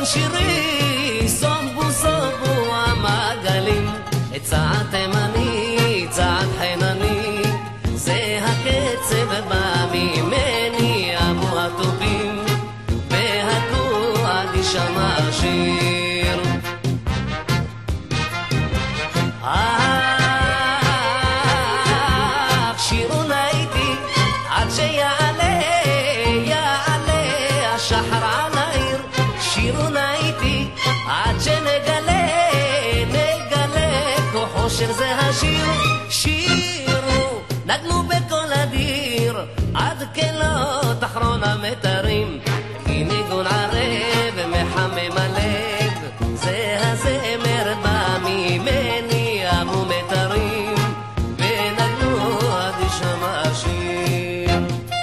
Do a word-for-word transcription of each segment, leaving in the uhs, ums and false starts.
שירי סובו סובו המעגלים, צעד תימני, צעד חינני, זה הקצב בא ממני, אבו הטובים והקועד ישמע שיר. אך שירו נאיתי עד שיעלה, יעלה השחר על העיר. שירו נאיתי עד שנגלה, נגלה כוחו של זה השיר. שירו נגנו בכל אדיר עד כלות אחרון המתרים, כי ניגון ערב מחמם הלב, זה הזמר בא ממני, אמו מתרים ונגנו עד ישמע השיר.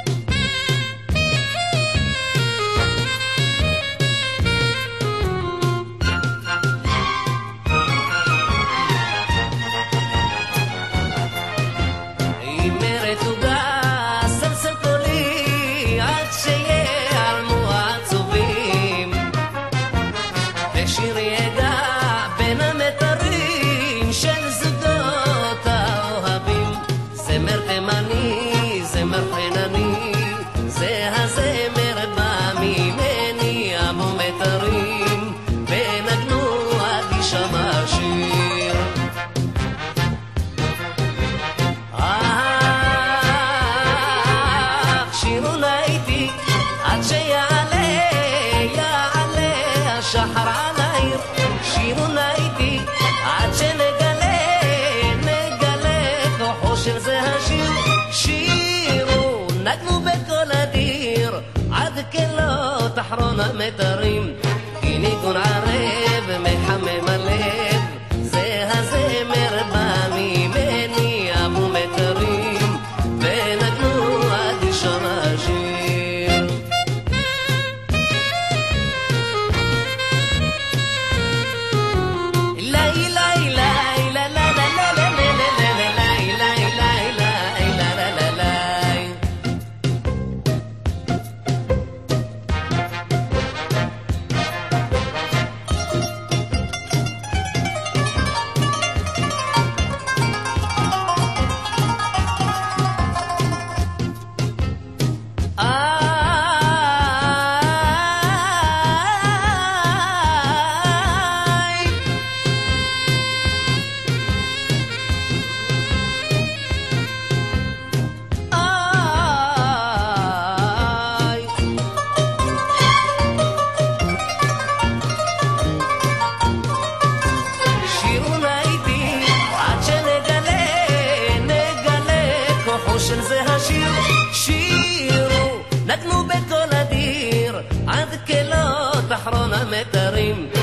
אימרת וגס סלסל קולי עד שיעלמו העצובים, ושיר יגע בין המתרים של זוגות האוהבים. זמר תימני, זמר חינני, זה הזמר בא ממני, אמו מתרים ונגנו עד ישמע השיר. אך שירו נאיתי עד שיעלה, יעלה השחר על העיר. שירו נאיתי עד שנגלה, נגלה כוחו של זה השיר. שירו נגנו בכל אדיר עד כלות אחרון המתרים, כי ניגון ערב מחמם הלב, זה הזמר בא ממני, אמו מתרים ונגנו עד ישמע השיר. אילי אילי אילי לה לה לה לה לה לה לה לה לה אילי אילי אילי לה לה לה לה. שירו נאיתי עד שנגלה, נגלה כוחו של זה השיר. שירו נגנו בכל אדיר עד כלות אחרון המתרים,